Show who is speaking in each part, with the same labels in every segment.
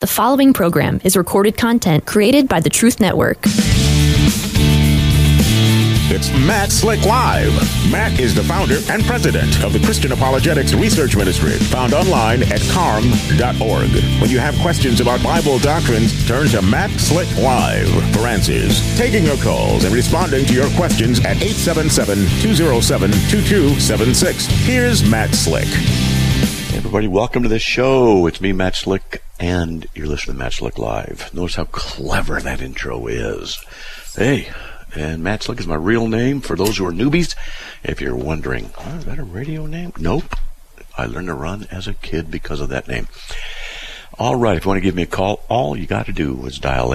Speaker 1: The following program is recorded content created by the Truth Network.
Speaker 2: It's Matt Slick Live. Matt is the founder and president of the Christian Apologetics Research Ministry, found online at carm.org. When you have questions about Bible doctrines, turn to Matt Slick Live for answers. Taking your calls and responding to your questions at 877-207-2276. Here's Matt Slick.
Speaker 3: Hey everybody, welcome to the show. It's me, Matt Slick, and you're listening to Matt Slick Live. Notice how clever that intro is. Hey. And Matt Slick is my real name for those who are newbies. If you're wondering, is that a radio name? Nope. I learned to run as a kid because of that name. All right, if you want to give me a call, all you got to do is dial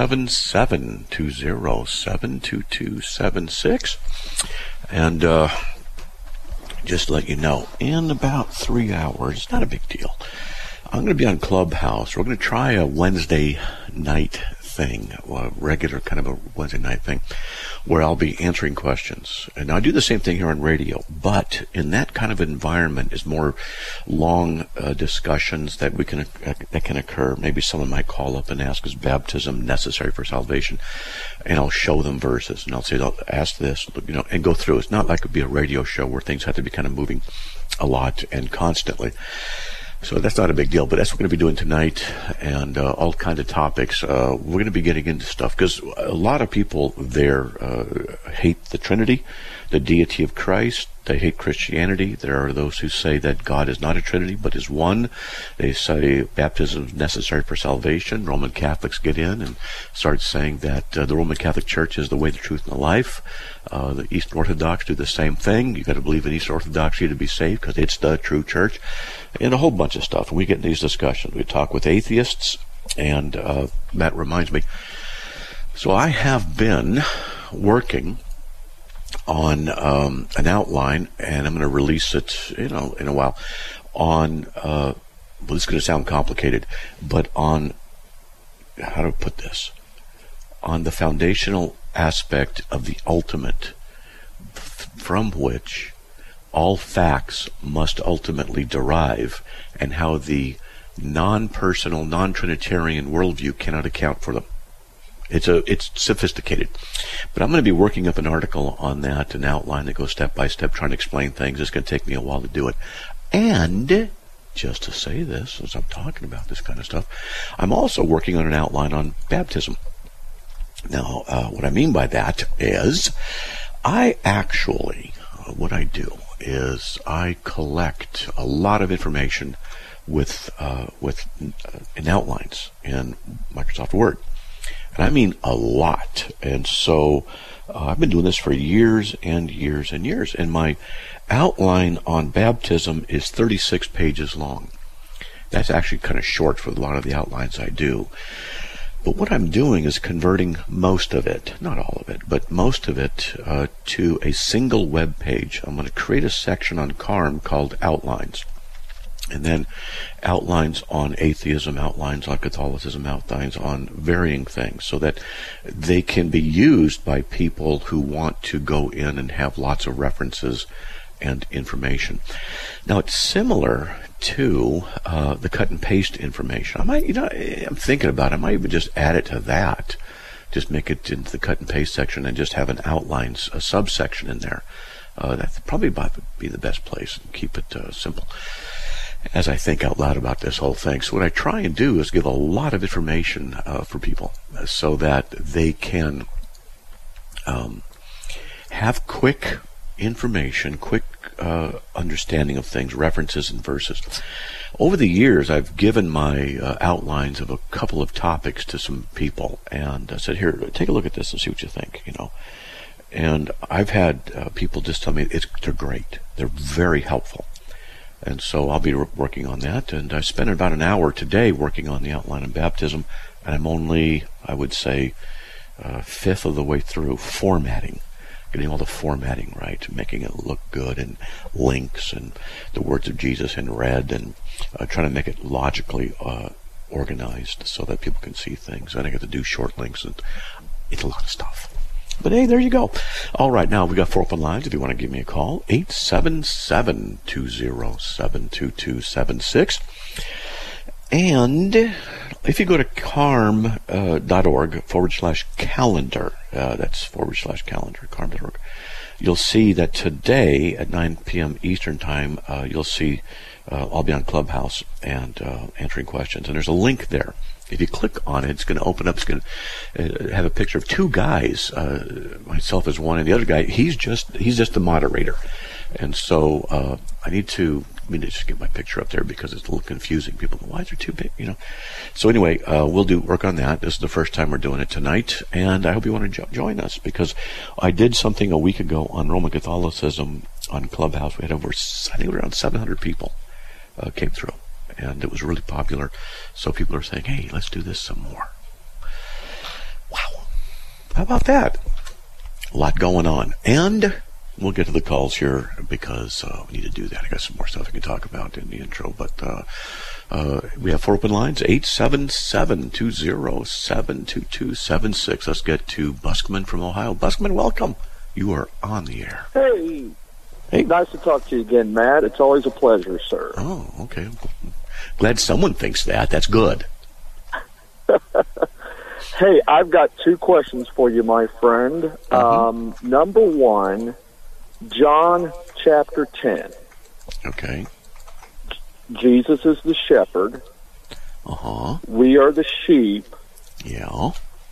Speaker 3: 877-207-2276. And just to let you know, in about 3 hours, it's not a big deal, I'm going to be on Clubhouse. We're going to try a Wednesday night thing, a regular kind of a Wednesday night thing, where I'll be answering questions. And I do the same thing here on radio, but in that kind of environment is more long discussions that can occur. Maybe someone might call up and ask, is baptism necessary for salvation? And I'll show them verses, and I'll say, ask this, and go through. It's not like it'd be a radio show where things have to be kind of moving a lot and constantly. So that's not a big deal, but that's what we're going to be doing tonight, and all kinds of topics. We're going to be getting into stuff, because a lot of people there hate the Trinity, the deity of Christ. They hate Christianity. There are those who say that God is not a Trinity, but is one. They say baptism is necessary for salvation. Roman Catholics get in and start saying that the Roman Catholic Church is the way, the truth, and the life. The Eastern Orthodox do the same thing. You've got to believe in Eastern Orthodoxy to be saved, because it's the true church, and a whole bunch of stuff. And we get in these discussions. We talk with atheists, and that reminds me. So I have been working on an outline, and I'm going to release it, in a while, on, well, this is going to sound complicated, but on, how to put this, on the foundational aspect of the ultimate, from which all facts must ultimately derive, and how the non-personal, non-Trinitarian worldview cannot account for them. It's sophisticated, but I'm going to be working up an article on that, an outline that goes step by step, trying to explain things. It's going to take me a while to do it. And just to say this, as I'm talking about this kind of stuff, I'm also working on an outline on baptism. Now, what I mean by that is, what I do is I collect a lot of information with in outlines in Microsoft Word. And I mean a lot. And so I've been doing this for years and years and years. And my outline on baptism is 36 pages long. That's actually kind of short for a lot of the outlines I do. But what I'm doing is converting most of it, not all of it, but most of it to a single web page. I'm going to create a section on CARM called Outlines. And then outlines on atheism, outlines on Catholicism, outlines on varying things, so that they can be used by people who want to go in and have lots of references and information. Now, it's similar to the cut and paste information. I'm thinking about it. I might even just add it to that. Just make it into the cut and paste section and just have an outlines, a subsection in there. That'd probably be the best place, and keep it simple as I think out loud about this whole thing. So what I try and do is give a lot of information for people, so that they can have quick information, quick understanding of things, references and verses. Over the years, I've given my outlines of a couple of topics to some people, and I said, here, take a look at this and see what you think, And I've had people just tell me they're great. They're very helpful. And so I'll be working on that. And I spent about an hour today working on the outline of baptism. And I'm only, I would say, fifth of the way through formatting, getting all the formatting right, making it look good, and links and the words of Jesus in red, and trying to make it logically organized so that people can see things. And I get to do short links, and it's a lot of stuff. But hey, there you go. All right, now we got 4 open lines. If you want to give me a call, 877-207-2276. And if you go to carm.org/calendar, that's /calendar, carm.org, you'll see that today at 9 p.m. Eastern Time, you'll see I'll be on Clubhouse and answering questions. And there's a link there. If you click on it, it's going to open up. It's going to have a picture of two guys, myself as one, and the other guy, he's just the moderator. And so I need to just get my picture up there because it's a little confusing. People go, why is it too big? So anyway, we'll work on that. This is the first time we're doing it tonight, and I hope you want to join us, because I did something a week ago on Roman Catholicism on Clubhouse. We had over, I think, around 700 people came through, and it was really popular. So people are saying, hey, let's do this some more. Wow. How about that? A lot going on. And we'll get to the calls here because we need to do that. I got some more stuff I can talk about in the intro, but we have 4 open lines, 877-207-2276. Let's get to Buskman from Ohio. Buskman, welcome. You are on the air.
Speaker 4: Hey. Nice to talk to you again, Matt. It's always a pleasure, sir.
Speaker 3: Oh, okay. Glad someone thinks that. That's good.
Speaker 4: Hey, I've got 2 questions for you, my friend. Number 1, John chapter 10.
Speaker 3: Okay.
Speaker 4: Jesus is the shepherd. We are the sheep.
Speaker 3: Yeah.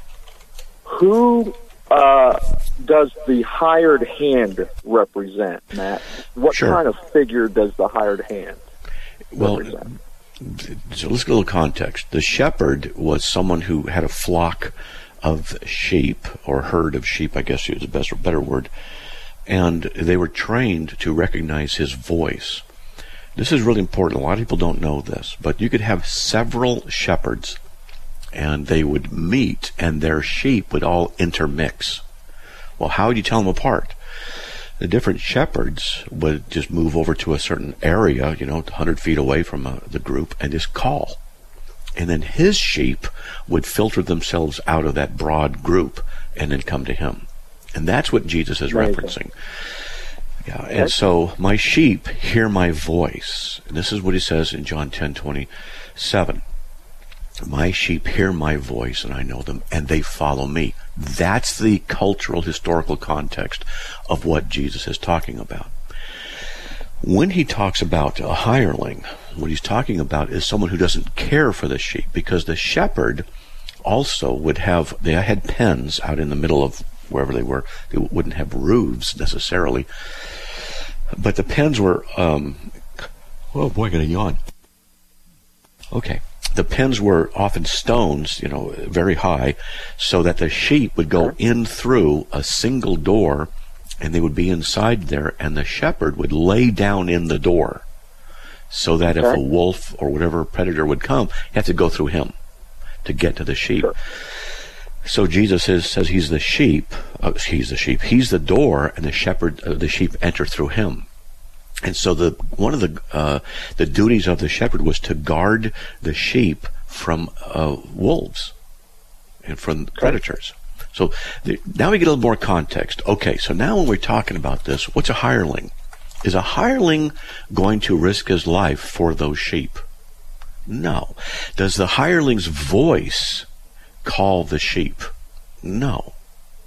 Speaker 4: Who does the hired hand represent, Matt? What kind of figure does the hired hand represent?
Speaker 3: So let's get a little context. The shepherd was someone who had a flock of sheep, or herd of sheep, I guess is a better word, and they were trained to recognize his voice. This is really important. A lot of people don't know this, but you could have several shepherds, and they would meet, and their sheep would all intermix. Well, how would you tell them apart? The different shepherds would just move over to a certain area, 100 feet away from the group, and just call. And then his sheep would filter themselves out of that broad group and then come to him. And that's what Jesus is referencing. Yeah, and so my sheep hear my voice. And this is what he says in John 10:27. My sheep hear my voice, and I know them, and they follow me. That's the cultural, historical context of what Jesus is talking about. When he talks about a hireling, what he's talking about is someone who doesn't care for the sheep, because the shepherd also they had pens out in the middle of wherever they were. They wouldn't have roofs necessarily, but the pens were, oh boy, I got a yawn. Okay. The pens were often stones, very high, so that the sheep would go in through a single door, and they would be inside there, and the shepherd would lay down in the door, so that if a wolf or whatever predator would come, you have to go through him to get to the sheep. Sure. So Jesus says he's the sheep. He's the door, and the sheep enter through him. And so one of the duties of the shepherd was to guard the sheep from wolves and from predators. So now we get a little more context. Okay, so now when we're talking about this, what's a hireling? Is a hireling going to risk his life for those sheep? No. Does the hireling's voice call the sheep? No.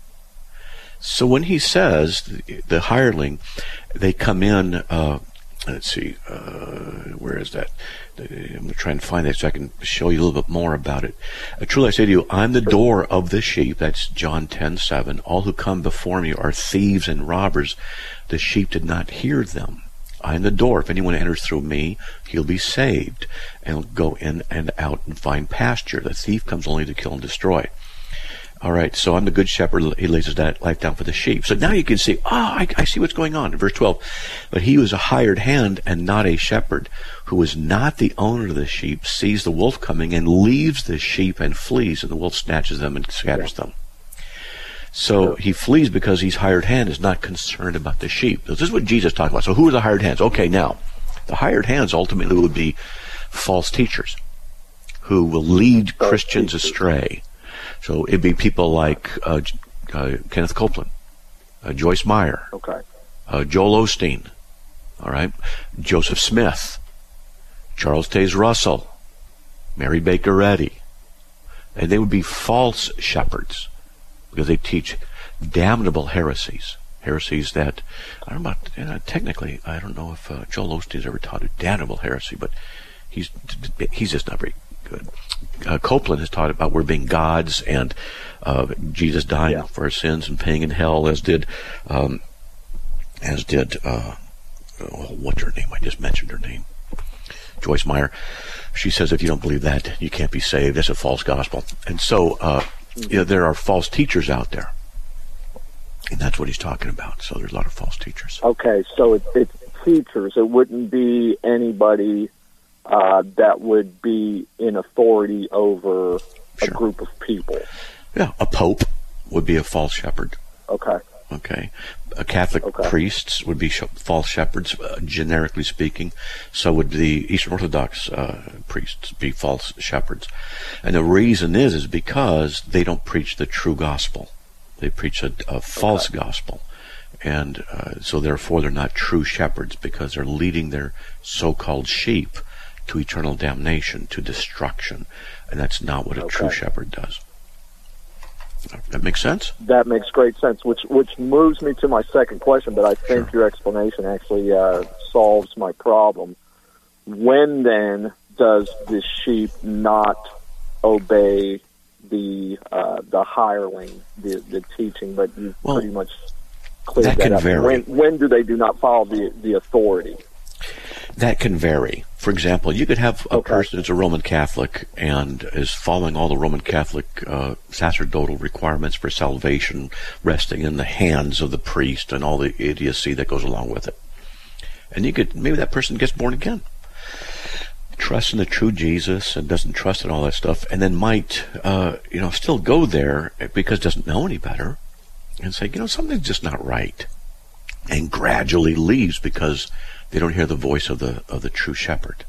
Speaker 3: So when he says the hireling, they come in, let's see, where is that? I'm going to try and find that so I can show you a little bit more about it. Truly I say to you, I'm the door of the sheep. That's John 10:7. All who come before me are thieves and robbers. The sheep did not hear them. I am the door. If anyone enters through me, he'll be saved and go in and out and find pasture. The thief comes only to kill and destroy. All right, so I'm the good shepherd. He lays his life down for the sheep. So now you can see, I see what's going on. In verse 12, but he was a hired hand and not a shepherd, who was not the owner of the sheep, sees the wolf coming and leaves the sheep and flees, and the wolf snatches them and scatters them. So he flees because he's hired hand, is not concerned about the sheep. This is what Jesus talked about. So who are the hired hands? Okay, now, the hired hands ultimately would be false teachers who will lead Christians astray. So it'd be people like Kenneth Copeland, Joyce Meyer, Joel Osteen, all right, Joseph Smith, Charles Taze Russell, Mary Baker Eddy. And they would be false shepherds because they teach damnable heresies. Heresies that, I don't know about, technically, I don't know if Joel Osteen's ever taught a damnable heresy, but he's just not very good. Copeland has taught about we're being gods and Jesus dying for our sins and paying in hell, as did what's her name? I just mentioned her name. Joyce Meyer. She says if you don't believe that, you can't be saved. That's a false gospel. And so there are false teachers out there. And that's what he's talking about. So there's a lot of false teachers.
Speaker 4: Okay, so it's teachers. It wouldn't be anybody that would be in authority over a group of people.
Speaker 3: Yeah, a pope would be a false shepherd.
Speaker 4: Okay.
Speaker 3: Catholic priests would be false shepherds, generically speaking. So would the Eastern Orthodox priests be false shepherds. And the reason is because they don't preach the true gospel. They preach a false gospel. And so therefore they're not true shepherds because they're leading their so-called sheep to eternal damnation, to destruction. And that's not what a true shepherd does. That makes sense?
Speaker 4: That makes great sense, which moves me to my second question, but I think your explanation actually solves my problem. When then does the sheep not obey the hireling, the teaching? But you pretty much cleared that up.
Speaker 3: Vary.
Speaker 4: When do they do not follow the authority?
Speaker 3: That can vary. For example, you could have a person who's a Roman Catholic and is following all the Roman Catholic sacerdotal requirements for salvation, resting in the hands of the priest and all the idiocy that goes along with it. And maybe that person gets born again, trusts in the true Jesus and doesn't trust in all that stuff, and then might still go there because doesn't know any better and say, something's just not right, and gradually leaves because they don't hear the voice of the true shepherd.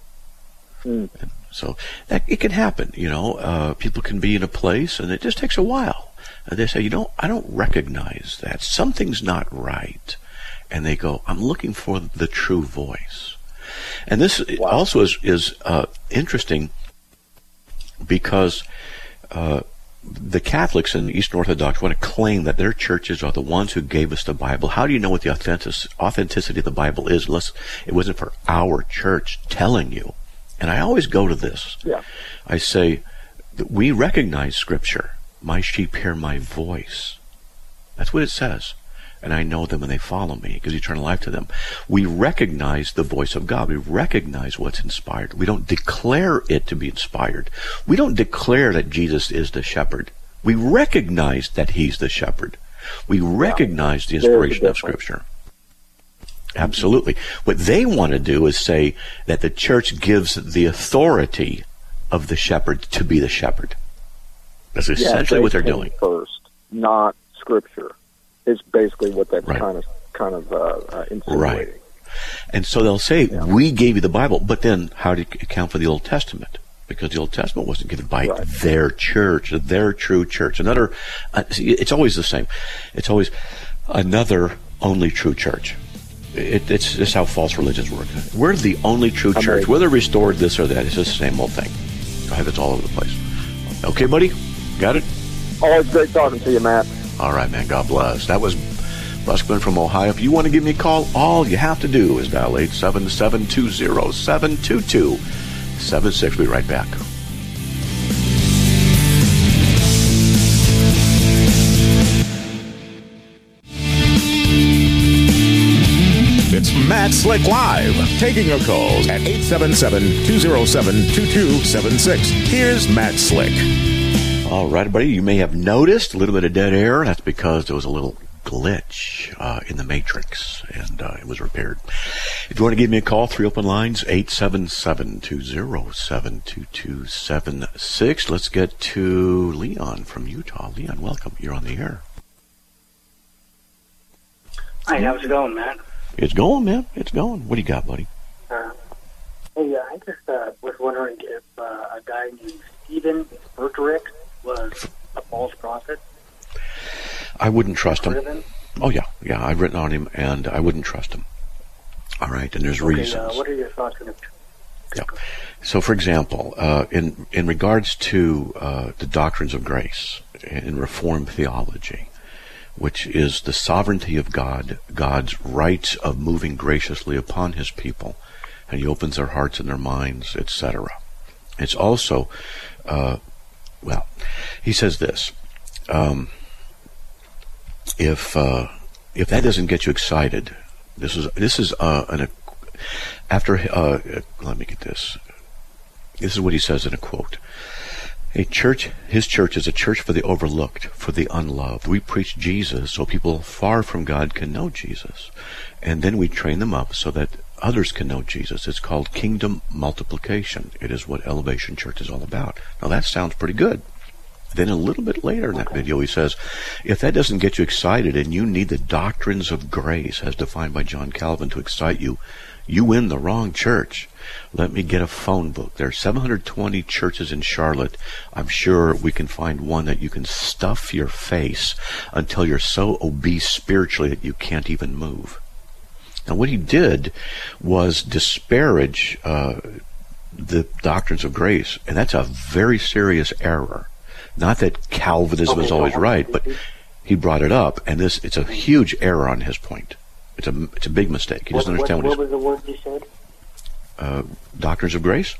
Speaker 3: So it can happen. People can be in a place and it just takes a while. And they say, I don't recognize that. Something's not right. And they go, I'm looking for the true voice. And this also is interesting because the Catholics and the Eastern Orthodox want to claim that their churches are the ones who gave us the Bible. How do you know what the authenticity of the Bible is unless it wasn't for our church telling you? And I always go to this. Yeah. I say, we recognize Scripture. My sheep hear my voice. That's what it says. And I know them and they follow me. It gives eternal life to them. We recognize the voice of God. We recognize what's inspired. We don't declare it to be inspired. We don't declare that Jesus is the shepherd. We recognize that he's the shepherd. We recognize the inspiration of Scripture. Absolutely. What they want to do is say that the church gives the authority of the shepherd to be the shepherd. That's essentially what they're doing.
Speaker 4: First, not Scripture. Is basically what that's kind of insinuating. Right.
Speaker 3: And so they'll say, we gave you the Bible, but then how do you account for the Old Testament? Because the Old Testament wasn't given by their church, their true church. It's always the same. It's always another only true church. It's how false religions work. We're the only true church. Whether restored this or that, it's just the same old thing. It's all over the place. Okay, buddy? Got it?
Speaker 4: Always great talking to you, Matt.
Speaker 3: All right, man. God bless. That was Buskman from Ohio. If you want to give me a call, all you have to do is dial 877-720-722-76. We'll be right back.
Speaker 2: It's Matt Slick Live, taking your calls at 877-207-2276. Here's Matt Slick.
Speaker 3: All right, everybody, you may have noticed a little bit of dead air. That's because there was a little glitch in the matrix, and it was repaired. If you want to give me a call, 3 open lines, 877-207-2276. Let's get to Leon from Utah. Leon, welcome. You're on the air.
Speaker 5: Hi, how's it going, man?
Speaker 3: It's going, man. It's going. What do you got, buddy?
Speaker 5: I just was wondering if a guy named Stephen Berterick was a false prophet.
Speaker 3: I wouldn't trust him. Oh, yeah. Yeah, I've written on him, and I wouldn't trust him. All right, and there's reasons.
Speaker 5: What are your thoughts on it?
Speaker 3: Yeah. So, for example, in regards to the doctrines of grace in Reformed theology, which is the sovereignty of God, God's right of moving graciously upon His people, and He opens their hearts and their minds, etc. It's also, he says this: if that doesn't get you excited, this is after. Let me get this. This is what he says in a quote. His church is a church for the overlooked, for the unloved. We preach Jesus so people far from God can know Jesus. And then we train them up so that others can know Jesus. It's called kingdom multiplication. It is what Elevation Church is all about. Now that sounds pretty good. Then a little bit later in that video he says, if that doesn't get you excited and you need the doctrines of grace as defined by John Calvin to excite you, you win the wrong church. Let me get a phone book. There are 720 churches in Charlotte. I'm sure we can find one that you can stuff your face until you're so obese spiritually that you can't even move. Now what he did was disparage the doctrines of grace, and that's a very serious error. Not that Calvinism is always right, but he brought it up, and it's a huge error on his point. It's a big mistake. He doesn't understand
Speaker 5: what was the word you said?
Speaker 3: Doctrines of grace?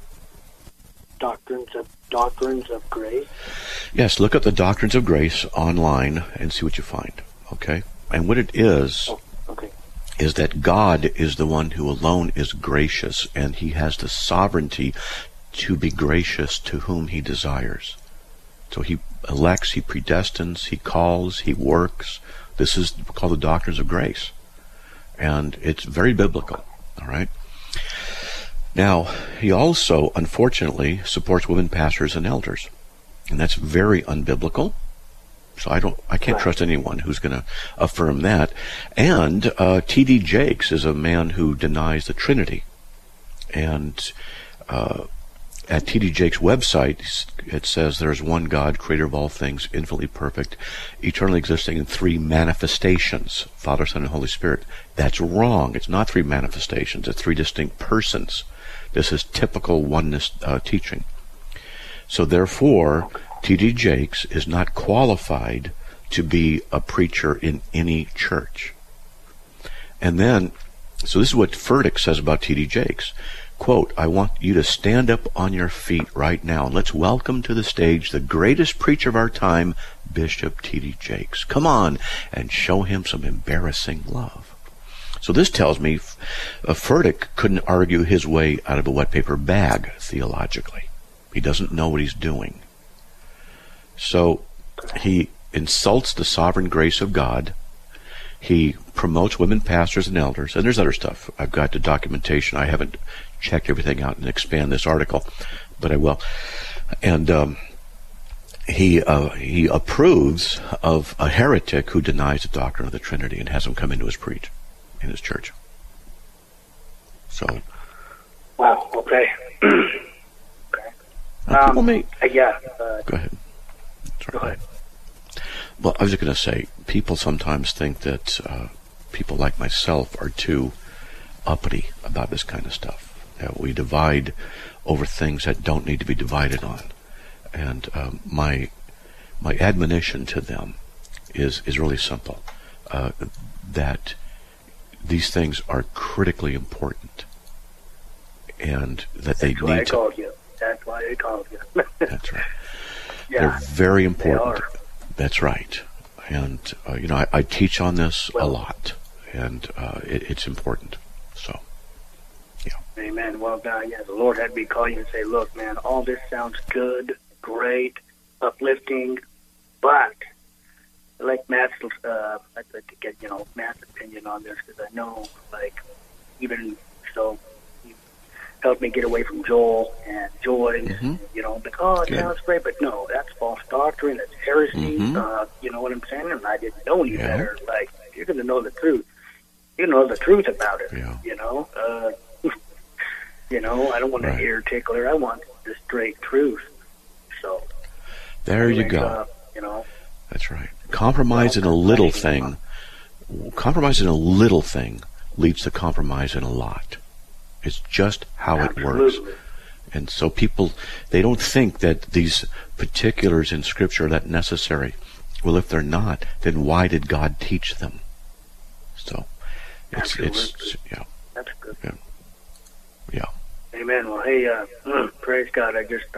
Speaker 5: Doctrines of grace?
Speaker 3: Yes, look up the Doctrines of Grace online and see what you find. Okay? And what it is, is that God is the one who alone is gracious, and He has the sovereignty to be gracious to whom He desires. So He elects, He predestines, He calls, He works. This is called the Doctrines of Grace. And it's very biblical. All right? Now, he also, unfortunately, supports women pastors and elders. And that's very unbiblical. So I can't trust anyone who's going to affirm that. And T.D. Jakes is a man who denies the Trinity. And at T.D. Jakes' website, it says there is one God, creator of all things, infinitely perfect, eternally existing in three manifestations, Father, Son, and Holy Spirit. That's wrong. It's not three manifestations. It's three distinct persons. This is typical oneness teaching. So therefore, T.D. Jakes is not qualified to be a preacher in any church. And then, so this is what Furtick says about T.D. Jakes. Quote, I want you to stand up on your feet right now and let's welcome to the stage the greatest preacher of our time, Bishop T.D. Jakes. Come on and show him some embarrassing love. So this tells me Furtick couldn't argue his way out of a wet paper bag theologically. He doesn't know what he's doing. So he insults the sovereign grace of God. He promotes women pastors and elders. And there's other stuff. I've got the documentation. I haven't checked everything out and expand this article, but I will. And he approves of a heretic who denies the doctrine of the Trinity and has him come into his preach in his church. So.
Speaker 5: Wow. Okay.
Speaker 3: People may.
Speaker 5: Yeah.
Speaker 3: Go ahead.
Speaker 5: Go ahead.
Speaker 3: Well, I was just going to say, people sometimes think that people like myself are too uppity about this kind of stuff. That we divide over things that don't need to be divided on. And my admonition to them is really simple. That these things are critically important. And that they need to...
Speaker 5: That's why I called you.
Speaker 3: That's right.
Speaker 5: Yeah,
Speaker 3: they're very important.
Speaker 5: They are.
Speaker 3: That's right. And, I teach on this a lot. And it's important. So, yeah.
Speaker 5: Amen. Well, yeah, the Lord had me call you and say, look, man, all this sounds good, great, uplifting, but like Matt's, I'd like to get, Matt's opinion on this, because I know, even so, he helped me get away from Joel and Joy, it sounds great, but no, that's false doctrine, that's heresy, you know what I'm saying? And I didn't know any better. You're going to know the truth. You know the truth about it, I don't want an ear tickler. I want the straight truth. So
Speaker 3: there you go. That's right. Compromise in a little thing. Compromise in a little thing leads to compromise in a lot. It's just how it works. And so people, they don't think that these particulars in Scripture are that necessary. Well, if they're not, then why did God teach them? So, it's yeah.
Speaker 5: That's good.
Speaker 3: Yeah.
Speaker 5: Amen. Well, hey, praise God. I just,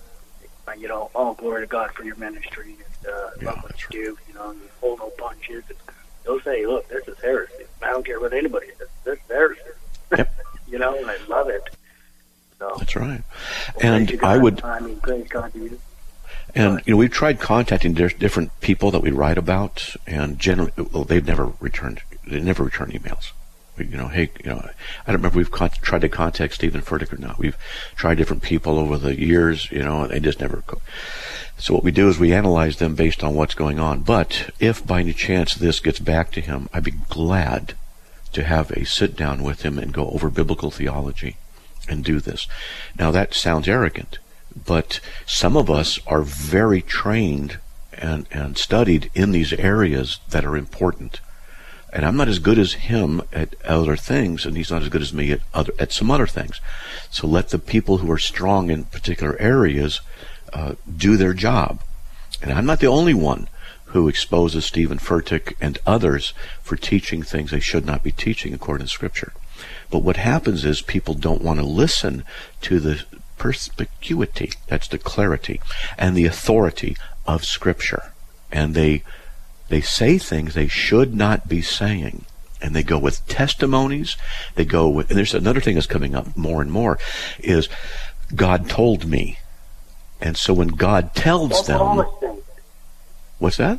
Speaker 5: all glory to God for your ministry. And love what you do. You know, you hold no punches. They'll say, look, this is heresy. I don't care what anybody says. This is heresy.
Speaker 3: Yep.
Speaker 5: And I love it. So,
Speaker 3: that's right.
Speaker 5: Well,
Speaker 3: And
Speaker 5: praise God to you.
Speaker 3: And we've tried contacting different people that we write about, and generally, they've never returned. They never return emails. I don't remember if we've tried to contact Stephen Furtick or not. We've tried different people over the years, and they just never. So what we do is we analyze them based on what's going on. But if by any chance this gets back to him, I'd be glad to have a sit down with him and go over biblical theology and do this. Now that sounds arrogant, but some of us are very trained and studied in these areas that are important. And I'm not as good as him at other things, and he's not as good as me at some other things. So let the people who are strong in particular areas do their job. And I'm not the only one who exposes Stephen Furtick and others for teaching things they should not be teaching according to Scripture. But what happens is people don't want to listen to the perspicuity, that's the clarity, and the authority of Scripture. And they say things they should not be saying. And they go with testimonies. And there's another thing that's coming up more and more, is God told me. And so when God tells them... What's that?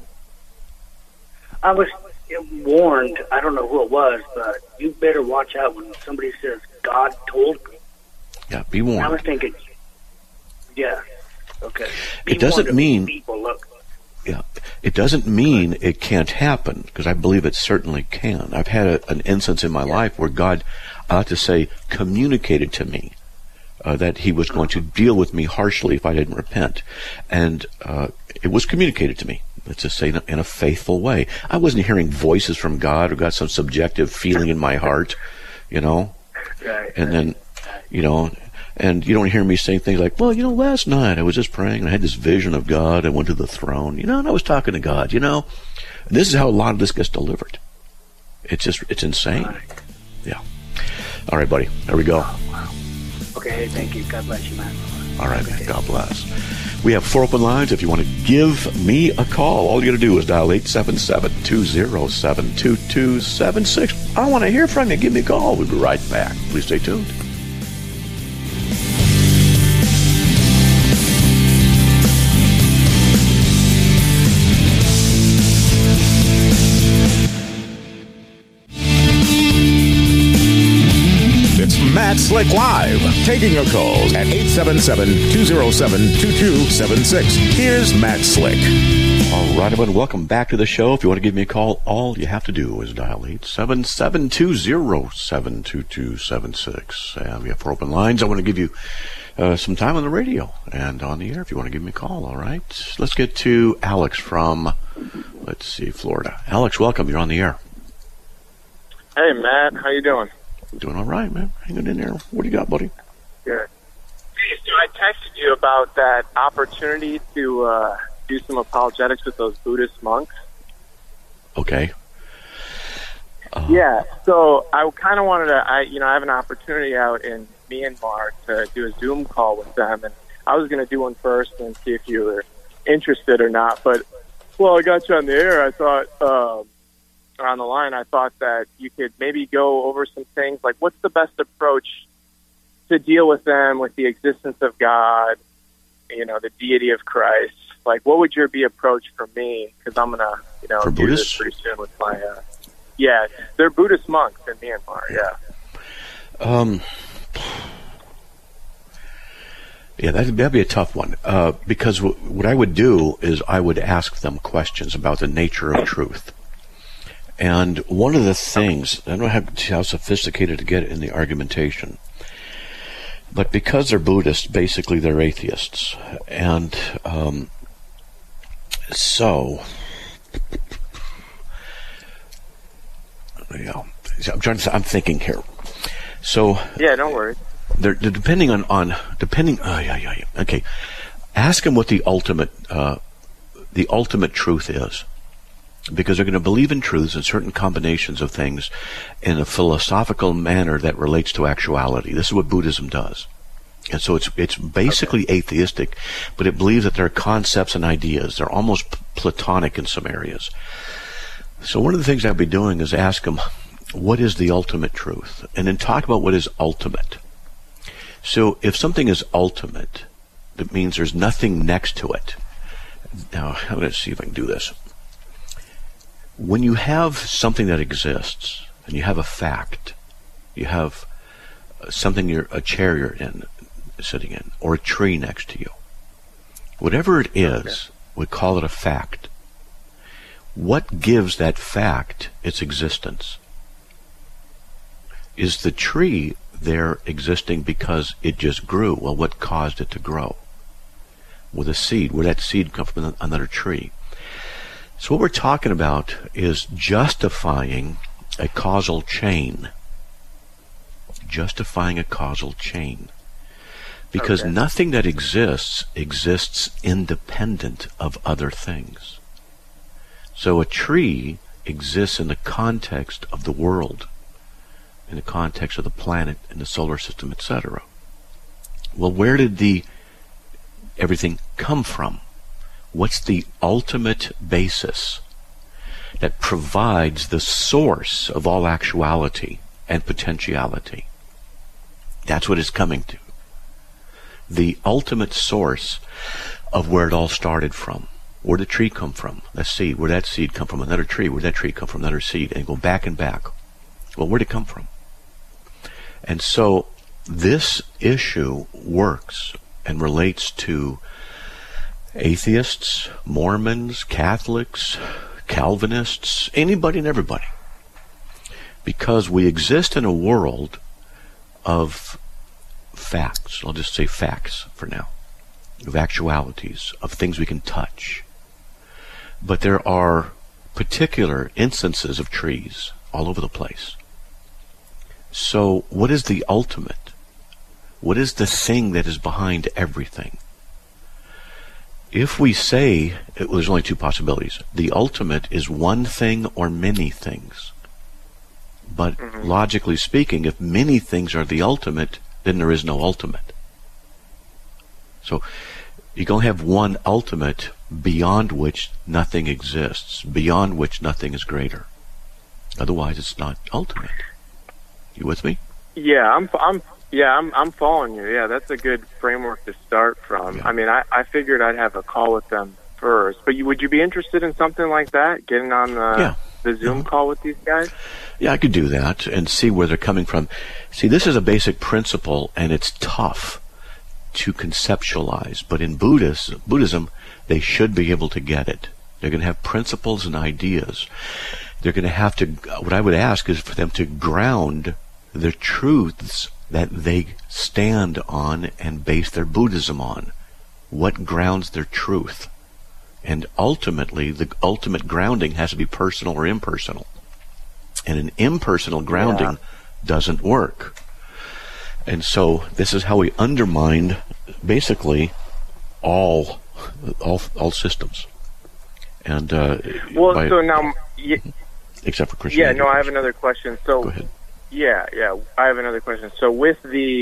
Speaker 5: I was warned, I don't know who it was, but you better watch out when somebody says, God told me.
Speaker 3: Yeah, be warned.
Speaker 5: I was thinking, yeah, okay.
Speaker 3: It doesn't mean...
Speaker 5: People, look.
Speaker 3: Yeah, it doesn't mean it can't happen, because I believe it certainly can. I've had an instance in my life where God, I ought to say, communicated to me that he was going to deal with me harshly if I didn't repent. And it was communicated to me, let's just say, in a faithful way. I wasn't hearing voices from God or got some subjective feeling in my heart,
Speaker 5: Right,
Speaker 3: and then, and you don't hear me saying things like, well, last night I was just praying and I had this vision of God. I went to the throne, and I was talking to God, And this is how a lot of this gets delivered. It's insane.
Speaker 5: Right.
Speaker 3: Yeah. All right, buddy. There we go.
Speaker 5: Wow. Okay, thank you. God bless you, man.
Speaker 3: All right, man. God bless. We have 4 open lines. If you want to give me a call, all you got to do is dial 877-207-2276. I want to hear from you. Give me a call. We'll be right back. Please stay tuned.
Speaker 2: Matt Slick Live, taking your calls at 877-207-2276. Here's Matt Slick.
Speaker 3: All right, everyone, welcome back to the show. If you want to give me a call, all you have to do is dial 877-207-2276. And we have 4 open lines. I want to give you some time on the radio and on the air if you want to give me a call, all right? Let's get to Alex from, Florida. Alex, welcome. You're on the air.
Speaker 6: Hey, Matt. How you doing?
Speaker 3: Doing all right, man. Hanging in there. What do you got, buddy?
Speaker 6: Good. I texted you about that opportunity to do some apologetics with those Buddhist monks.
Speaker 3: Okay.
Speaker 6: Yeah, so I kind of wanted to, I have an opportunity out in Myanmar to do a Zoom call with them, and I was going to do one first and see if you were interested or not. But, I got you on the air. I thought... on the line, I thought that you could maybe go over some things like what's the best approach to deal with them with the existence of God, the deity of Christ. Like, what would your approach for me? Because I'm gonna,
Speaker 3: for
Speaker 6: do
Speaker 3: Buddhists?
Speaker 6: this pretty soon with my. Yeah, they're Buddhist monks in Myanmar. Yeah.
Speaker 3: Yeah, that'd be a tough one because what I would do is I would ask them questions about the nature of truth. And one of the things, I don't know how sophisticated to get in the argumentation, but because they're Buddhists, basically they're atheists. And I'm thinking here. So
Speaker 6: yeah, don't worry.
Speaker 3: they're depending on okay. Ask them what the ultimate truth is, because they're going to believe in truths and certain combinations of things in a philosophical manner that relates to actuality. This is what Buddhism does. And so it's basically atheistic, but it believes that there are concepts and ideas. They're almost Platonic in some areas. So one of the things I'd be doing is ask them, what is the ultimate truth? And then talk about what is ultimate. So if something is ultimate, that means there's nothing next to it. Now, let's see if I can do this. When you have something that exists, and you have a fact, you have something, a chair you're sitting in, or a tree next to you, whatever it is, we call it a fact. What gives that fact its existence? Is the tree there existing because it just grew? Well, what caused it to grow? With a seed. Where did that seed come from? Another tree. So what we're talking about is justifying a causal chain. Justifying a causal chain. Because nothing that exists independent of other things. So a tree exists in the context of the world, in the context of the planet and the solar system, etc. Well, where did everything come from? What's the ultimate basis that provides the source of all actuality and potentiality? That's what it's coming to. The ultimate source of where it all started from. Where did the tree come from? That seed. Where did that seed come from? Another tree. Where did that tree come from? Another seed. And go back and back. Well, where did it come from? And so this issue works and relates to atheists, Mormons, Catholics, Calvinists, anybody and everybody. Because we exist in a world of facts. I'll just say facts for now. Of actualities, of things we can touch. But there are particular instances of trees all over the place. So what is the ultimate? What is the thing that is behind everything? If we say, there's only two possibilities. The ultimate is one thing or many things. But logically speaking, if many things are the ultimate, then there is no ultimate. So you can only have one ultimate beyond which nothing exists, beyond which nothing is greater. Otherwise, it's not ultimate. You with me?
Speaker 6: Yeah, I'm following you. Yeah, that's a good framework to start from. Yeah. I mean, I figured I'd have a call with them first, but would you be interested in something like that? Getting on the Zoom call with these guys?
Speaker 3: Yeah, I could do that and see where they're coming from. See, this is a basic principle, and it's tough to conceptualize, but in Buddhism, they should be able to get it. They're going to have principles and ideas. They're going to have to, what I would ask is for them to ground the truths that they stand on and base their Buddhism on. What grounds their truth? And ultimately, the ultimate grounding has to be personal or impersonal. And an impersonal grounding doesn't work. And so this is how we undermine basically all systems. And
Speaker 6: so now,
Speaker 3: except for Christianity.
Speaker 6: Yeah, no, I have another question. So,
Speaker 3: go ahead.
Speaker 6: Yeah, I have another question. So with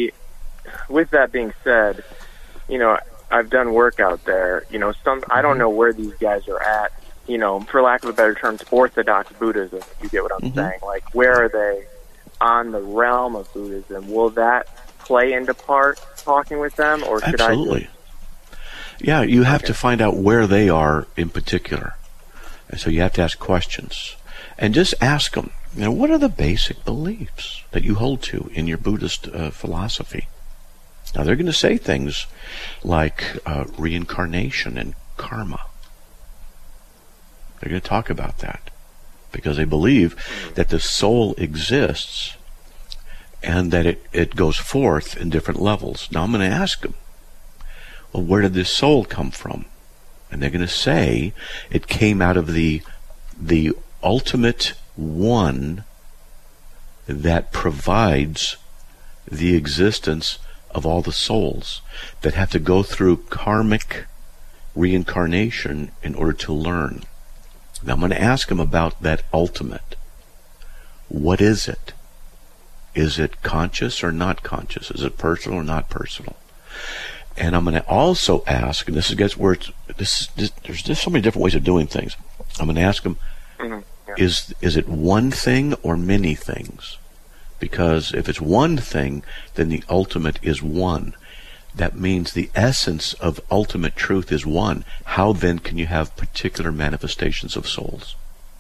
Speaker 6: that being said, I've done work out there. I don't know where these guys are at. For lack of a better term, Orthodox Buddhism. If you get what I'm saying? Like, where are they on the realm of Buddhism? Will that play into part talking with them, or should
Speaker 3: Absolutely. Yeah, you have to find out where they are in particular, and so you have to ask questions, and just ask them. What are the basic beliefs that you hold to in your Buddhist philosophy? Now, they're going to say things like reincarnation and karma. They're going to talk about that because they believe that the soul exists and that it goes forth in different levels. Now, I'm going to ask them, well, where did this soul come from? And they're going to say it came out of the ultimate one that provides the existence of all the souls that have to go through karmic reincarnation in order to learn. Now I'm going to ask him about that ultimate. What is it? Is it conscious or not conscious? Is it personal or not personal? And I'm going to also ask, and this gets where there's just so many different ways of doing things. I'm going to ask him, is it one thing or many things? Because if it's one thing, then the ultimate is one. That means the essence of ultimate truth is one. How then can you have particular manifestations of souls?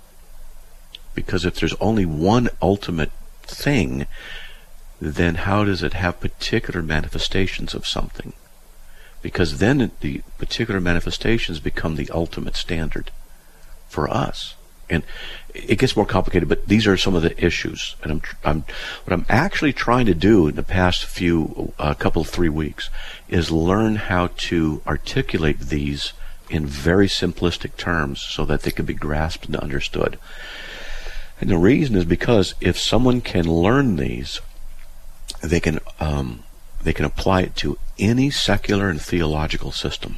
Speaker 3: Because if there's only one ultimate thing, then how does it have particular manifestations of something? Because then the particular manifestations become the ultimate standard for us. And it gets more complicated, but these are some of the issues. And what I'm actually trying to do in the past couple of 3 weeks is learn how to articulate these in very simplistic terms so that they can be grasped and understood. And the reason is because if someone can learn these, they can apply it to any secular and theological system,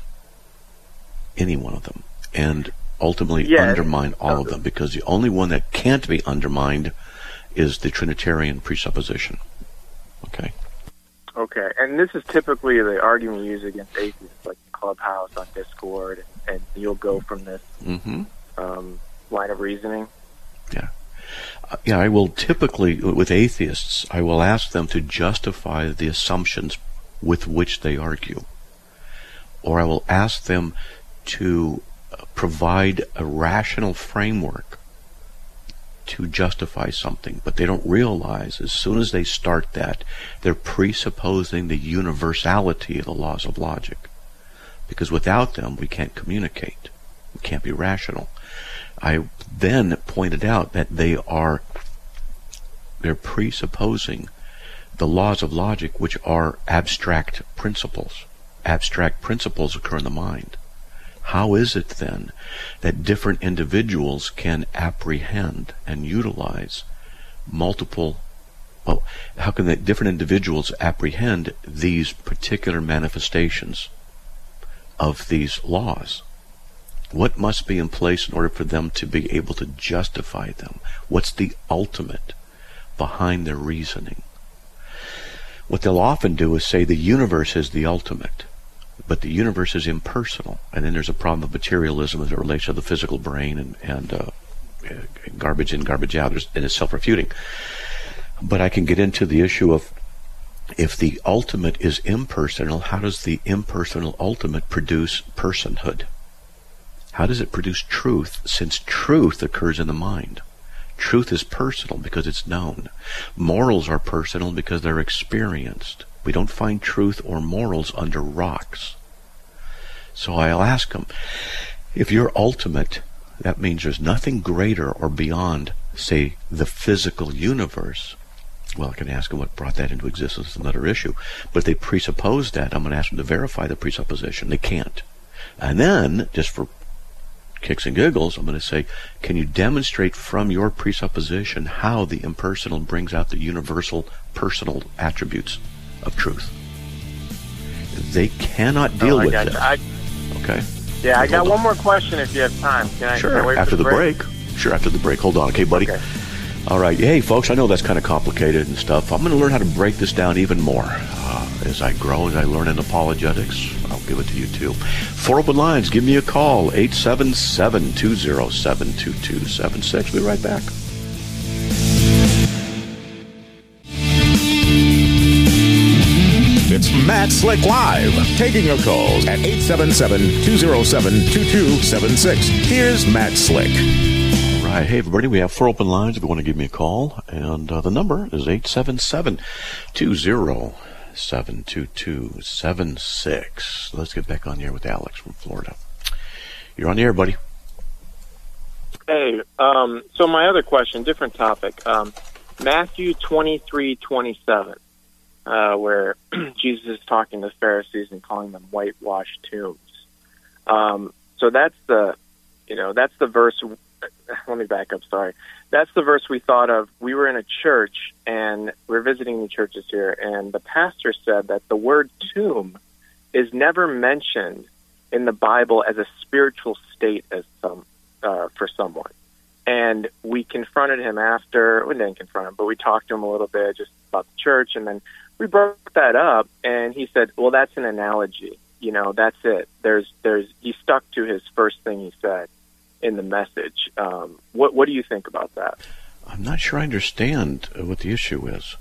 Speaker 3: any one of them, and ultimately undermine all of them, because the only one that can't be undermined is the Trinitarian presupposition. Okay,
Speaker 6: and this is typically the argument used against atheists, like Clubhouse on Discord, and you'll go from this line of reasoning.
Speaker 3: Yeah, I will typically, with atheists, I will ask them to justify the assumptions with which they argue. Or I will ask them to provide a rational framework to justify something. But they don't realize, as soon as they start that, they're presupposing the universality of the laws of logic. Because without them, we can't communicate. We can't be rational. I then pointed out that they're presupposing the laws of logic, which are abstract principles. Abstract principles occur in the mind. How is it then that different individuals can apprehend and utilize how can different individuals apprehend these particular manifestations of these laws? What must be in place in order for them to be able to justify them? What's the ultimate behind their reasoning? What they'll often do is say the universe is the ultimate, but the universe is impersonal. And then there's a problem of materialism as it relates to the physical brain and garbage in, garbage out, and it's self-refuting. But I can get into the issue of, if the ultimate is impersonal, how does the impersonal ultimate produce personhood? How does it produce truth, since truth occurs in the mind? Truth is personal because it's known. Morals are personal because they're experienced. We don't find truth or morals under rocks. So I'll ask them, if you're ultimate, that means there's nothing greater or beyond, say, the physical universe. Well, I can ask them what brought that into existence. It's another issue. But if they presuppose that, I'm going to ask them to verify the presupposition. They can't. And then, just for kicks and giggles, I'm going to say, can you demonstrate from your presupposition how the impersonal brings out the universal personal attributes of truth? They cannot deal with this. Okay.
Speaker 6: Yeah, I got one more question if you have time.
Speaker 3: Sure, after the break. Sure, after the break. Hold on, okay, buddy?
Speaker 6: Okay.
Speaker 3: All right. Hey, folks, I know that's kind of complicated and stuff. I'm going to learn how to break this down even more. As I grow, as I learn in apologetics, I'll give it to you too. 4 open lines. Give me a call. 877-207-2276. We'll be right back.
Speaker 2: It's Matt Slick Live, taking your calls at 877-207-2276. Here's Matt Slick.
Speaker 3: All right. Hey, everybody, we have 4 open lines if you want to give me a call. And the number is 877-207-2276. Let's get back on the air with Alex from Florida. You're on the air, buddy.
Speaker 6: Hey, so my other question, different topic. Matthew 23:27. Where Jesus is talking to the Pharisees and calling them whitewashed tombs. So that's the verse let me back up, sorry. That's the verse we thought of. We were in a church, and we're visiting the churches here, and the pastor said that the word tomb is never mentioned in the Bible as a spiritual state as for someone. And we confronted him after, we didn't confront him, but we talked to him a little bit just about the church, and then we brought that up, and he said, well, that's an analogy. That's it. He stuck to his first thing he said in the message. What do you think about that?
Speaker 3: I'm not sure I understand what the issue is.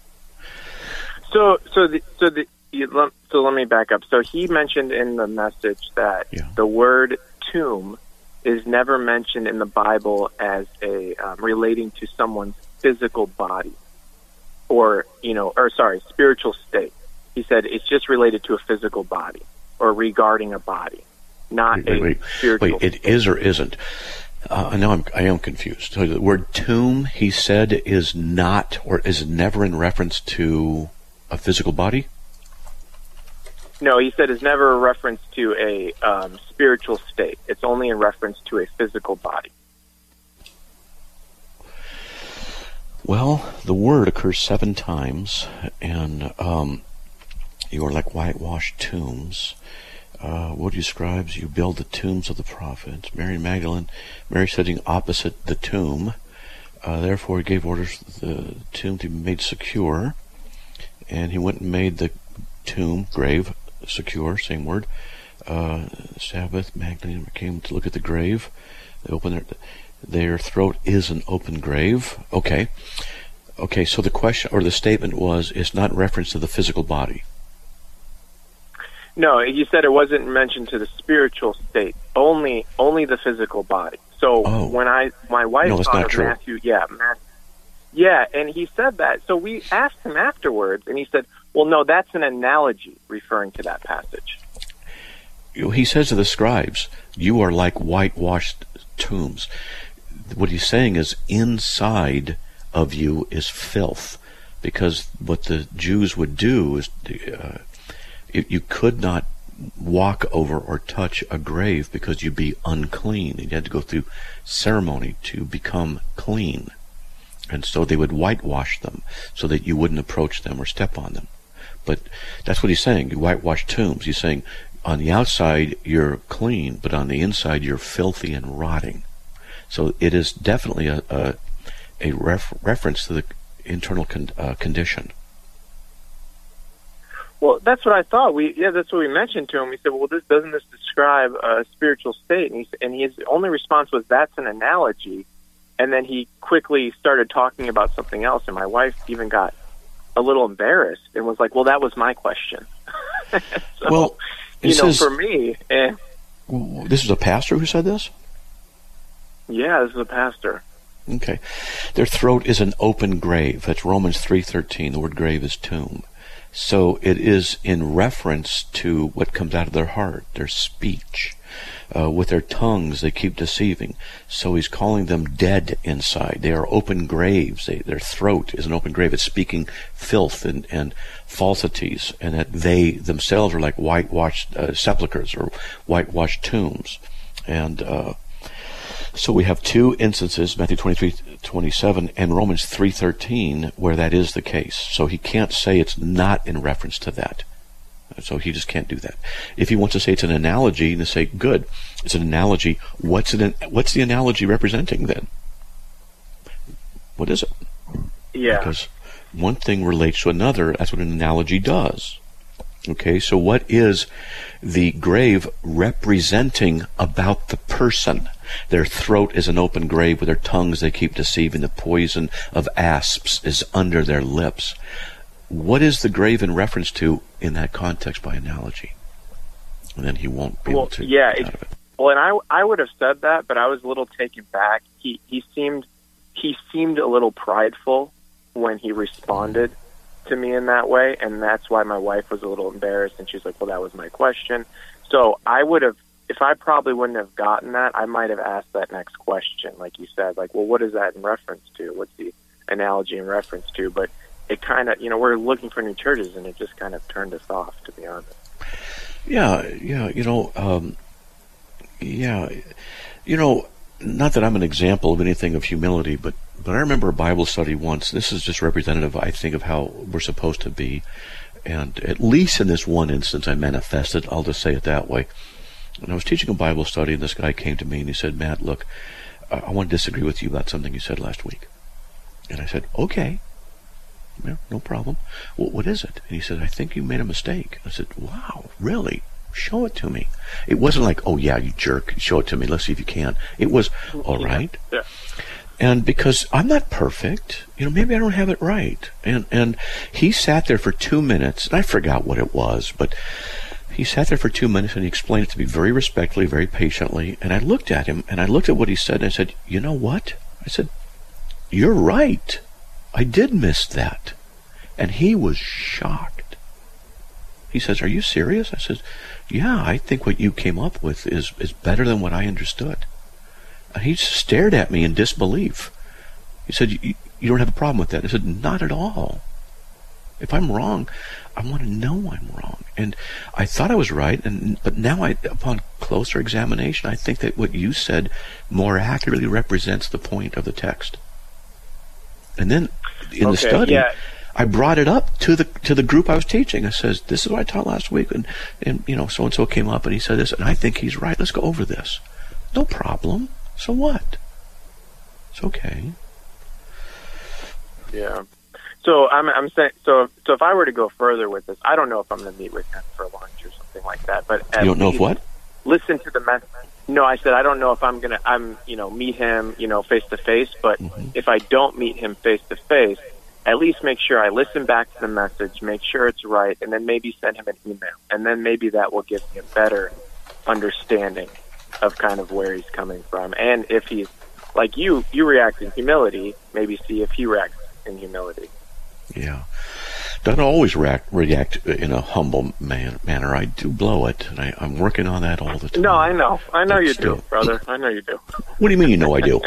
Speaker 6: So let me back up. So he mentioned in the message that the word tomb is never mentioned in the Bible as a relating to someone's physical body or spiritual state. He said it's just related to a physical body or regarding a body, not a spiritual state. It
Speaker 3: is or isn't? I am confused. So the word tomb, he said, is not or is never in reference to a physical body?
Speaker 6: No, he said it's never a reference to a spiritual state. It's only in reference to a physical body.
Speaker 3: Well, the word occurs 7 times, and you are like whitewashed tombs. What describes you build the tombs of the prophets. Mary Magdalene, Mary sitting opposite the tomb. Therefore, he gave orders the tomb to be made secure, and he went and made the tomb, grave, secure, same word. Sabbath, Magdalene came to look at the grave. They opened their throat is an open grave. Okay, so the question or the statement was, it's not reference to the physical body.
Speaker 6: No, you said it wasn't mentioned to the spiritual state, only the physical body. So when my wife thought of Matthew, and he said that. So we asked him afterwards, and he said, well, no, that's an analogy referring to that passage.
Speaker 3: He says to the scribes, you are like whitewashed tombs. What he's saying is inside of you is filth, because what the Jews would do is you could not walk over or touch a grave because you'd be unclean. You had to go through ceremony to become clean. And so they would whitewash them so that you wouldn't approach them or step on them. But that's what he's saying. You whitewash tombs. He's saying on the outside you're clean, but on the inside you're filthy and rotting. So it is definitely a reference to the internal condition.
Speaker 6: Well, that's what I thought. That's what we mentioned to him. We said, well, doesn't this describe a spiritual state? And his only response was, that's an analogy. And then he quickly started talking about something else, and my wife even got a little embarrassed and was like, well, that was my question. So, for me...
Speaker 3: This is a pastor who said this?
Speaker 6: Yeah, this is a pastor.
Speaker 3: Okay. Their throat is an open grave. That's Romans 3:13. The word grave is tomb. So it is in reference to what comes out of their heart, their speech. With their tongues, they keep deceiving. So he's calling them dead inside. They are open graves. Their throat is an open grave. It's speaking filth and falsities, and that they themselves are like whitewashed sepulchres or whitewashed tombs. And so we have 2 instances, Matthew 23:27 and Romans 3:13, where that is the case. So he can't say it's not in reference to that. So he just can't do that. If he wants to say it's an analogy, and to say, good, it's an analogy, what's the analogy representing then? What is it?
Speaker 6: Yeah.
Speaker 3: Because one thing relates to another. That's what an analogy does. Okay, so what is the grave representing about the person? Their throat is an open grave. With their tongues they keep deceiving. The poison of asps is under their lips. What is the grave in reference to in that context by analogy? And then he won't be able to get out of it.
Speaker 6: Well, and I would have said that, but I was a little taken back. He seemed a little prideful when he responded to me in that way, and that's why my wife was a little embarrassed, and she's like, well, that was my question. So I would have, if I probably wouldn't have gotten that, I might have asked that next question, like you said, like, well, what is that in reference to? What's the analogy in reference to? But it kind of, we're looking for new churches, and it just kind of turned us off, to be honest.
Speaker 3: not that I'm an example of anything of humility, but I remember a Bible study once. This is just representative, I think, of how we're supposed to be. And at least in this one instance, I manifested. I'll just say it that way. And I was teaching a Bible study, and this guy came to me and he said, Matt, look, I want to disagree with you about something you said last week. And I said, okay. Yeah, no problem. Well, what is it? And he said, I think you made a mistake. I said, wow, really? Show it to me. It wasn't like, oh yeah, you jerk, show it to me, let's see if you can. It was, all right.
Speaker 6: Yeah.
Speaker 3: And because I'm not perfect, maybe I don't have it right. And he sat there for 2 minutes, and I forgot what it was, but he sat there for 2 minutes and he explained it to me very respectfully, very patiently. And I looked at him and I looked at what he said and I said, you know what? I said, you're right. I did miss that. And he was shocked. He says, are you serious? I said, yeah, I think what you came up with is better than what I understood. And he stared at me in disbelief. He said, you don't have a problem with that? I said, not at all. If I'm wrong, I want to know I'm wrong. And I thought I was right, but now upon closer examination, I think that what you said more accurately represents the point of the text. And then in the study, I brought it up to the group I was teaching. I says, this is what I taught last week, and so and so came up and he said this, and I think he's right. Let's go over this. No problem. So what? It's okay.
Speaker 6: Yeah. So I'm saying, so if I were to go further with this, I don't know if I'm going to meet with him for lunch or something like that. But
Speaker 3: you don't know if what?
Speaker 6: Listen to the message. No, I said I don't know if I'm meet him, face to face. But if I don't meet him face to face, at least make sure I listen back to the message, make sure it's right, and then maybe send him an email, and then maybe that will give me a better understanding of kind of where he's coming from, and if he's like you react in humility, maybe see if he reacts in humility.
Speaker 3: Yeah. Don't always react in a humble manner. I do blow it, and I'm working on that all the time.
Speaker 6: No, I know you do, brother. I know you do.
Speaker 3: What do you mean you know I do?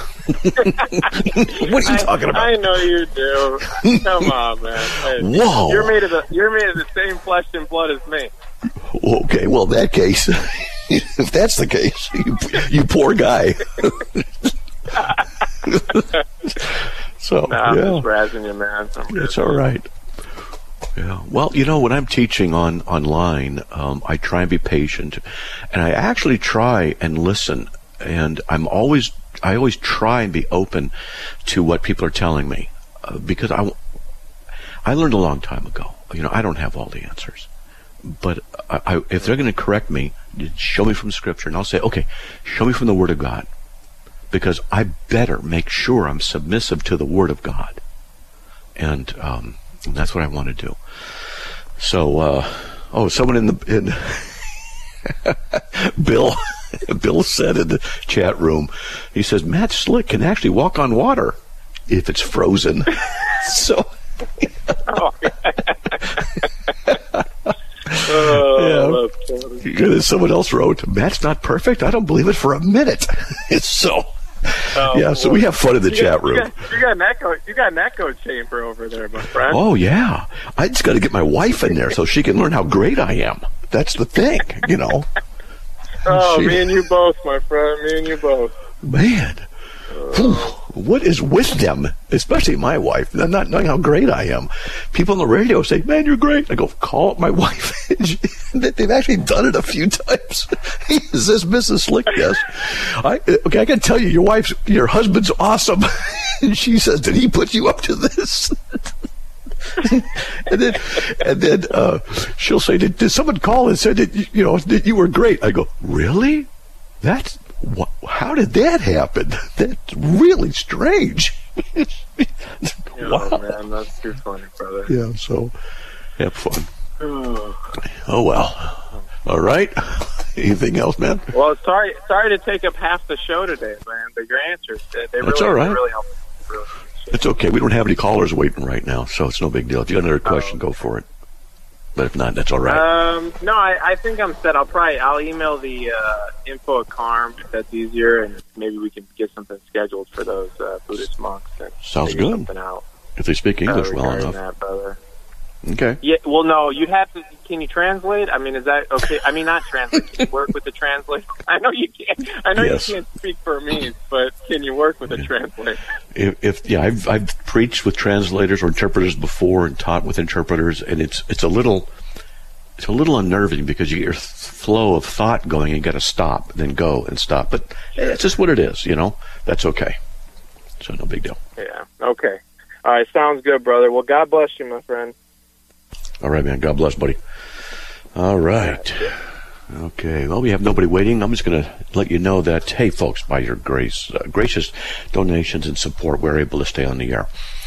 Speaker 3: What are you talking about?
Speaker 6: I know you do. Come on, man. Hey,
Speaker 3: whoa!
Speaker 6: You're made of the same flesh and blood as me.
Speaker 3: Okay, well, in that case, if that's the case, you poor guy. So,
Speaker 6: I'm just razzing you, man.
Speaker 3: It's all right. Yeah. Well, when I'm teaching online, I try and be patient, and I actually try and listen, and I always try and be open to what people are telling me, because I learned a long time ago. I don't have all the answers, but if they're going to correct me, show me from Scripture, and I'll say, okay, show me from the Word of God. Because I better make sure I'm submissive to the Word of God. And that's what I want to do. So, someone in Bill said in the chat room, he says, Matt Slick can actually walk on water if it's frozen. So... Yeah. Someone else wrote, Matt's not perfect. I don't believe it for a minute. So we have fun in the chat room.
Speaker 6: You got an echo chamber over there, my friend.
Speaker 3: Oh yeah, I just got to get my wife in there so she can learn how great I am. That's the thing,
Speaker 6: Me and you both, my friend. Me and you both.
Speaker 3: Man. What is with them, especially my wife, not knowing how great I am? People on the radio say, man, you're great. I go, call up my wife. They've actually done it a few times. Is this Mrs. Slick? Yes. I can tell you, your husband's awesome. And she says, did he put you up to this? and then she'll say, did someone call and said that you were great? I go, really? How did that happen? That's really strange.
Speaker 6: Wow, man, that's too funny, brother.
Speaker 3: Yeah, so have fun. Oh well. All right. Anything else, man?
Speaker 6: Well, sorry to take up half the show today, man. But your answers,
Speaker 3: that's all right.
Speaker 6: They really help. Really
Speaker 3: it's okay. We don't have any callers waiting right now, so it's no big deal. If you got another question, go for it. But if not, that's all right.
Speaker 6: No, I think I'm set. I'll email the info at Carm if that's easier, and maybe we can get something scheduled for those Buddhist monks. And
Speaker 3: sounds good.
Speaker 6: Out,
Speaker 3: if they speak English well enough.
Speaker 6: That, brother.
Speaker 3: Okay.
Speaker 6: Yeah, well, no, you'd have to. Can you translate? I mean, is that okay? I mean, not translate. Can you work with the translator? I know you can't. I know
Speaker 3: Yes.
Speaker 6: you can't speak Burmese, but can you work with a translator?
Speaker 3: I've preached with translators or interpreters before and taught with interpreters, and it's a little unnerving because you get your flow of thought going and you got to stop, then go and stop. But it's just what it is, That's okay. So no big deal.
Speaker 6: Yeah. Okay. All right. Sounds good, brother. Well, God bless you, my friend.
Speaker 3: All right, man. God bless, buddy. All right. Okay. Well, we have nobody waiting. I'm just going to let you know that, hey, folks, by your gracious donations and support, we're able to stay on the air.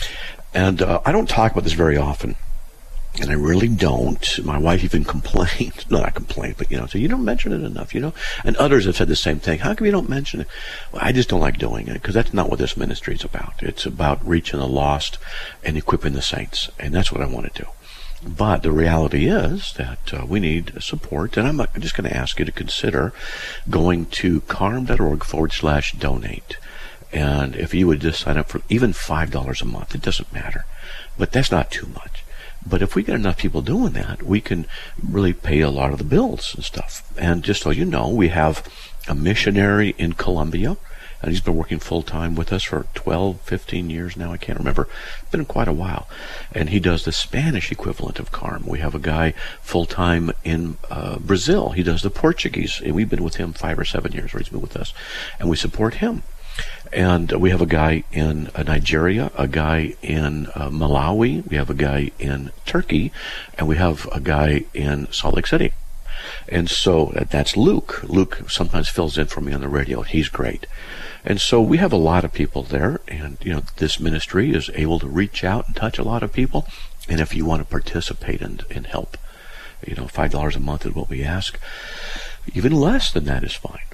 Speaker 3: And I don't talk about this very often, and I really don't. My wife even complained. No, not complained, but, so you don't mention it enough, And others have said the same thing. How come you don't mention it? Well, I just don't like doing it because that's not what this ministry is about. It's about reaching the lost and equipping the saints, and that's what I want to do. But the reality is that we need support, and I'm just going to ask you to consider going to carm.org/donate. And if you would just sign up for even $5 a month, it doesn't matter. But that's not too much. But if we get enough people doing that, we can really pay a lot of the bills and stuff. And just so you know, we have a missionary in Colombia, and he's been working full-time with us for 12, 15 years now. I can't remember. It's been quite a while. And he does the Spanish equivalent of CARM. We have a guy full-time in Brazil. He does the Portuguese. And we've been with him 5 or 7 years, or he's been with us. And we support him. And we have a guy in Nigeria, a guy in Malawi. We have a guy in Turkey. And we have a guy in Salt Lake City. And so that's Luke. Luke sometimes fills in for me on the radio. He's great. And so we have a lot of people there, and this ministry is able to reach out and touch a lot of people. And if you want to participate and help, $5 a month is what we ask. Even less than that is fine.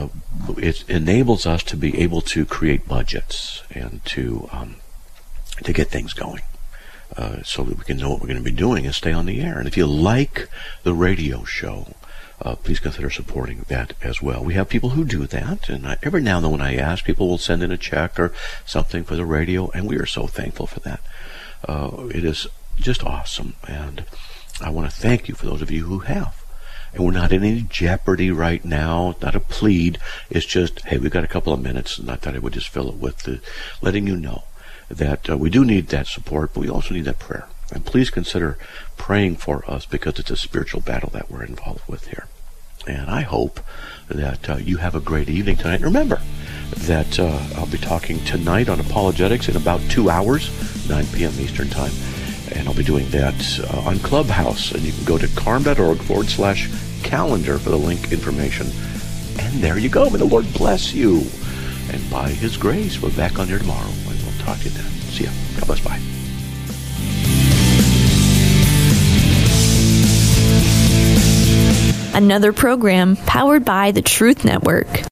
Speaker 3: It enables us to be able to create budgets and to get things going. So that we can know what we're going to be doing and stay on the air. And if you like the radio show, please consider supporting that as well. We have people who do that, and every now and then when I ask, people will send in a check or something for the radio, and we are so thankful for that. It is just awesome, and I want to thank you for those of you who have. And we're not in any jeopardy right now, not a plead. It's just, hey, we've got a couple of minutes, not that I would just fill it with letting you know that we do need that support, but we also need that prayer. And please consider praying for us because it's a spiritual battle that we're involved with here. And I hope that you have a great evening tonight. And remember that I'll be talking tonight on apologetics in about 2 hours, 9 p.m. Eastern Time. And I'll be doing that on Clubhouse. And you can go to carm.org/calendar for the link information. And there you go. May the Lord bless you. And by His grace, we're back on here tomorrow. And we'll talk to you then. See ya. God bless. Bye.
Speaker 1: Another program powered by the Truth Network.